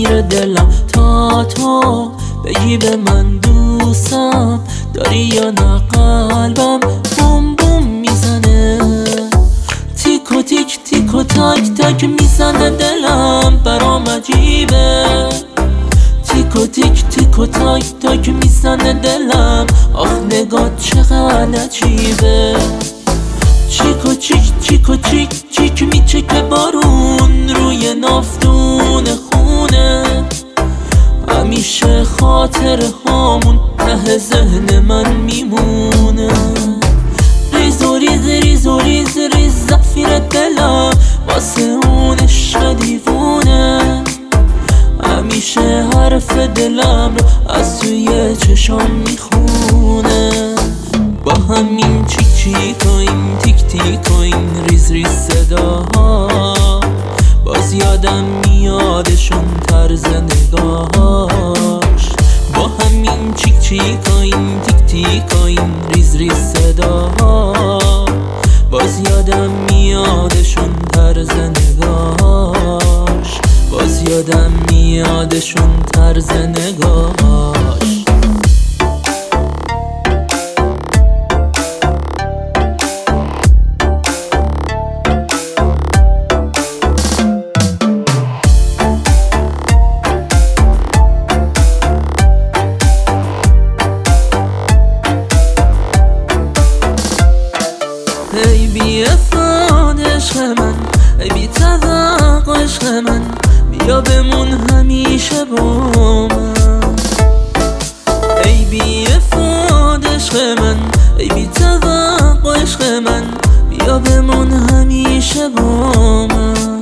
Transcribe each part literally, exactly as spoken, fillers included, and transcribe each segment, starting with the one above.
میره دلم تا تو بگی به من دوستم داری یا نه. قلبم بوم بوم میزنه، تیک و تیک تیک و تاک تاک میزنه دلم برام عجیبه. تیک و تیک تیک و تاک تاک میزنه دلم، آخ نگاه چقدر عجیبه. چیک و چیک چیک و چیک چیک میچکه بارون روی نافتون خونه. همیشه خاطر هامون ته ذهن من میمونه. ریز و ریز ریز و ریز ریز زفیر دلم واسه اون عشق دیوونه. همیشه حرف دلم رو از توی چشام میخونه. با همین چیک چیک و این تیک تیک و این ریز ریز صداها باز یادم میادشون طرز نگاهاش. با همین چیک چیک و این تیک تیک و این ریز ریز صداها باز یادم میادشون طرز نگاهاش. باز یادم میادشون طرز نگاهاش. ای بی افاد عشق من، ای بی توقع عشق من، بیا بمون همیشه با من. ای بی افاد عشق من، ای بی توقع عشق من، بیا بمون همیشه با من.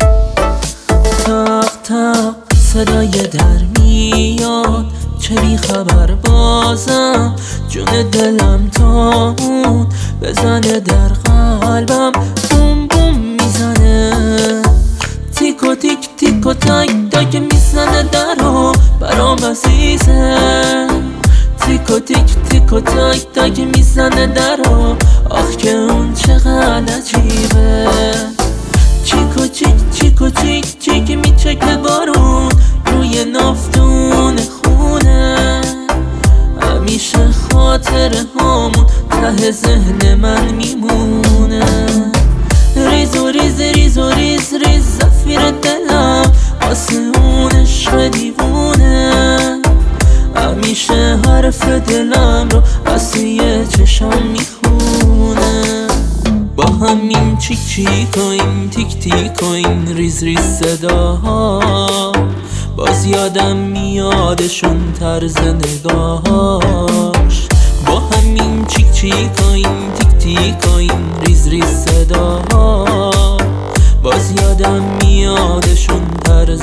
تق تق صدای در میاد، چه بی خبر بازم جون دلم تا اون بزنه در قلبم بوم بوم میزنه. تیک و تیک تیک و تاک تاک میزنه درو برام عزیزه. تیک و تیک تیک و تاک تاک میزنه درو، آخ که اون چقدر عجیبه. چیک و چیک چیک و چیک چیک میچکه بارون روی نافتون خونه. همیشه خاطر هامون ته ذهن من میمونه. ریز و ریز ریز و ریز ریز زفیر دلم واسه اون عشق دیوونه. همیشه حرف دلم رو از توی چشام میخونه. با همین چیک چیک و این تیک تیک و این ریز ریز صداها باز یادم میادشون طرز نگاهاش. با همین چیک چیک و این تیک تیک و این ریز ریز صداها باز یادم میادشون طرز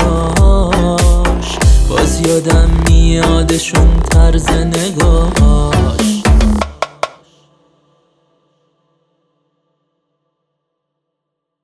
نگاهاش. باز یادم میادشون طرز نگاهاش.